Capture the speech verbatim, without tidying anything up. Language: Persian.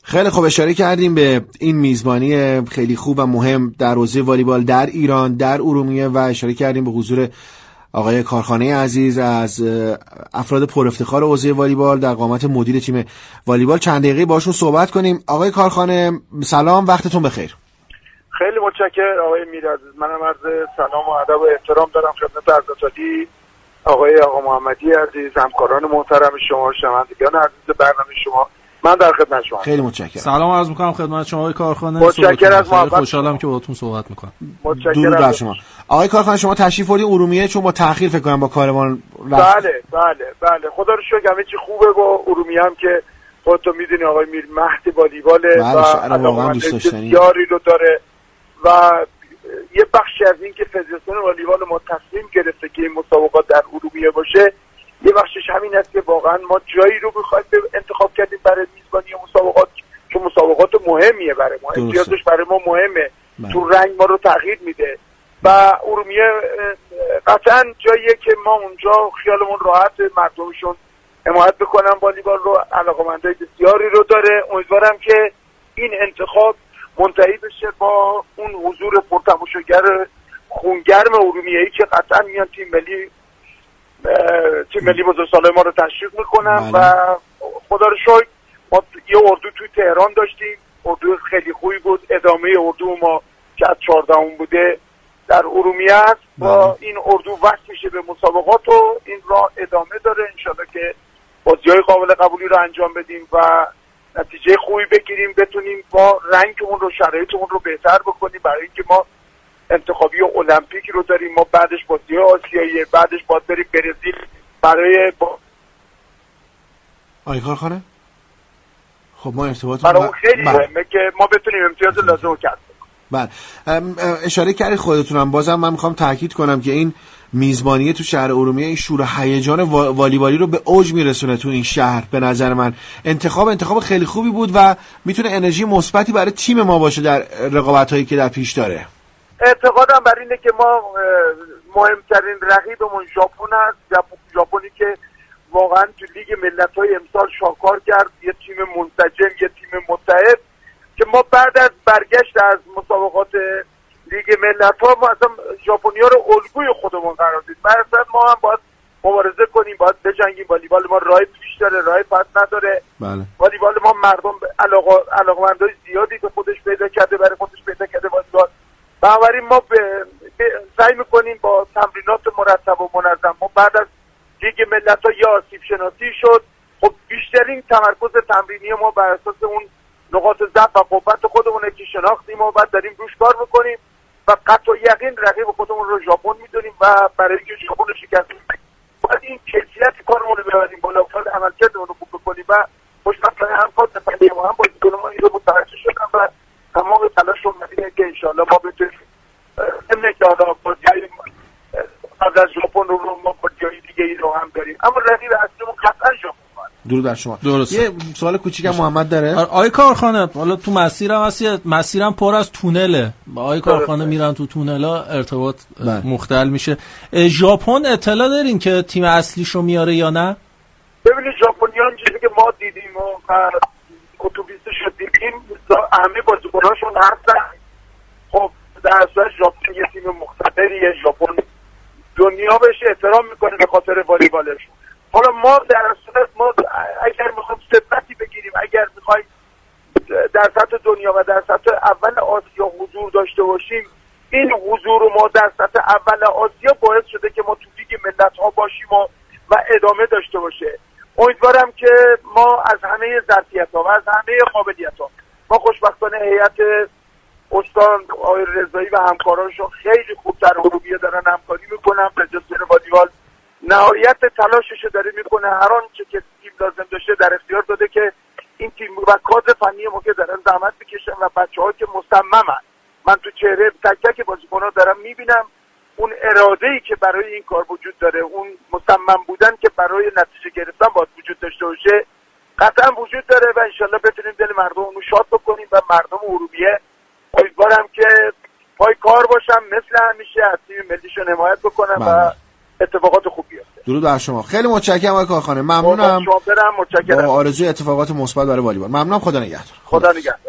خیلی خوب، اشاره کردیم به این میزبانی خیلی خوب و مهم در حوزه والیبال در ایران در ارومیه و اشاره کردیم به حضور آقای کارخانه عزیز از افراد پر افتخار حوزه والیبال در قامت مدیر تیم والیبال. چند دقیقه باشون صحبت کنیم. آقای کارخانه سلام، وقتتون بخیر. خیلی متشکرم آقای میرعزیز. منم عرض سلام و ادب و احترام دارم خدمت حضرت عالی آقای آقا محمدی عزیز، همکاران محترم شما، شنوندگان عزیز برنامه شما. من در خدمت شما. خیلی متشکرم. سلام عرض می‌کنم خدمت شما آقای کارخانه. متشکرم از محبت. خوشحالم که باهاتون صحبت می‌کنم. درود بر شما. آقای کارخانه شما تشریف بردید ارومیه چون با تأخیر فکر کنم با کاروان رفت. بله بله بله خدا رو شکر همه چی خوبه. با ارومیه هم که خودتون می‌دونی آقای میر مهد والیبال و واقعا دوست داشتنی یاری رو داره و یه بخشی از این که فدراسیون والیبال ما تصمیم گرفته که این مسابقات در ارومیه باشه، یه بخشش همین است که واقعا ما جایی رو بخوایم انتخاب کردیم برای میزبانی مسابقات که مسابقات مهمیه برای ما، امتیازش برای ما مهمه. من. تو رنگ ما رو تغییر میده و ارومیه قطعا جاییه که ما اونجا خیالمون راحت، مردمشون حمایت بکنن والیبال رو، علاقه‌مندای بسیاری رو داره. امیدوارم که این انتخاب منتهی بشه با اون حضور پرتماشاگر خونگرم ارومیه‌ای که قطعا میان تیم ملی تیم ملی بزرگسالای ما رو تشویق میکنن و خدا رو شکر ما یه اردو توی تهران داشتیم، اردو خیلی خوبی بود. ادامه اردو ما که از چهاردهم بوده در ارومیه است با این اردو وصل میشه به مسابقات و این راه ادامه داره. انشالله که بازی‌های قابل قبولی رو انجام بدیم و نتیجه خوبی بگیریم، بتونیم با رنگمون رو شرایطمون رو بهتر بکنیم برای اینکه ما انتخابی المپیک رو داریم. ما بعدش بازی آسیایی، بعدش باید بریم برزیل برای با... آقای کارخانه خب ما ارتباط برای اون خیلی مهمه که ما بتونیم امتیاز لازم رو کسب کنیم. بله اشاره کردی خودتونم، بازم من میخوام تاکید کنم که این میزبانی تو شهر ارومیه این شور و هیجان والیبالی رو به اوج میرسونه تو این شهر. به نظر من انتخاب انتخاب خیلی خوبی بود و میتونه انرژی مثبتی برای تیم ما باشه در رقابت‌هایی که در پیش داره. اعتقادم بر اینه که ما مهمترین رقیبمون ژاپن است، ژاپنی که واقعا تو لیگ ملت‌های امسال شاهکار کرد، یه تیم منسجم، یه تیم متحد که ما بعد از برگشت از مسابقات لیگ ملت‌ها ما اصلا ژاپنی‌ها رو الگوی خودمون قرار دادیم. مثلا ما هم باید مبارزه کنیم، باید بجنگیم. والیبال ما راه پیش داره، راه پس نداره. بله. والیبال ما مردم علاقه علاقه‌مندای زیادی به خودش پیدا کرده، برای خودش پیدا کرده والیبال. بنابراین ما به سعی میکنیم با تمرینات مرتب و منظم. ما بعد از لیگ ملت‌ها یا آسیب شناسی شد، خب بیشترین تمرکز تمرینی ما بر اساس اون نقاط ضعف و قوت خودمونه که شناختیم و بعد داریم روش کار میکنیم و قطع یقین رقیب خودمون رو ژاپن میدونیم و برای اینکه ژاپن رو شکست بدیم باید این کیفیت کارمون رو ببریم بالا، باید عملکردمون رو خوب بکنیم و خوشبختانه هم کار فنی ما هم بازیکن ما این رو متوجه شدن و تمام تلاش رو می‌کنیم که انشالله ما بتونیم امن که حالا بازی‌های قبل از ژاپن رو ما بازی‌های دیگه ای رو هم داریم، اما رقیب اصلیمون قطعا ژاپن. درود بر شما. درسته. یه سوال کوچیکم محمد داره. آقای کارخانه حالا تو مسیرم هست، مسیرم پر از تونله. با آقای کارخانه میرن تو تونلا، ارتباط مختل میشه. ژاپن اطلاع دارین که تیم اصلیشو میاره یا نه؟ ببینید ژاپنیان چیزی که ما دیدیم و اتوبیسش دیدیم همه بازیکناشون هستن. خب در اصل ژاپن یه تیم مقتدریه، ژاپن دنیا بهش احترام میکنه به خاطر والیبالش. حالا ما در اصل ما اگر میخوایم ثبتی بگیریم، اگر میخوایم در سطح دنیا و در سطح اول آسیا حضور داشته باشیم، این حضور ما در سطح اول آسیا باعث شده که ما تو لیگ ملت‌ها باشیم و, و ادامه داشته باشه. امیدوارم که ما از همه ظرفیت‌ها و از همه قابلیت‌ها، ما خوشبختانه هیئت استان آقای رضایی و همکارانشون خیلی خوب در ارومیه دارن همکاری میکنن. فدراسیون والیبال نهایت تلاشش داره میکنه، هر آنچه که تیم لازم داشته در اختیار داده که این تیم و کادر فنی ما که دارن زحمت میکشن و بچه‌ها که مصممن. من تو چهره تک تک بازیکن‌ها دارم میبینم اون اراده‌ای که برای این کار وجود داره، اون مصمم بودن که برای نتیجه گرفتن باید وجود داشته باشه قطعا وجود داره و انشالله بتونیم دل مردم رو شاد بکنیم و مردم ارومیه امیدوارم که پای کار باشم مثل همیشه از تیم ملیشون حمایت بکنم و اتفاقات خوب بیفته. درود بر شما. خیلی متشکرم آقای کارخانه. ممنونم. شما برم. متشکرم. با آرزوی اتفاقات مثبت برای والیبال. ممنونم. خدا نگهدار. خدا نگهدار.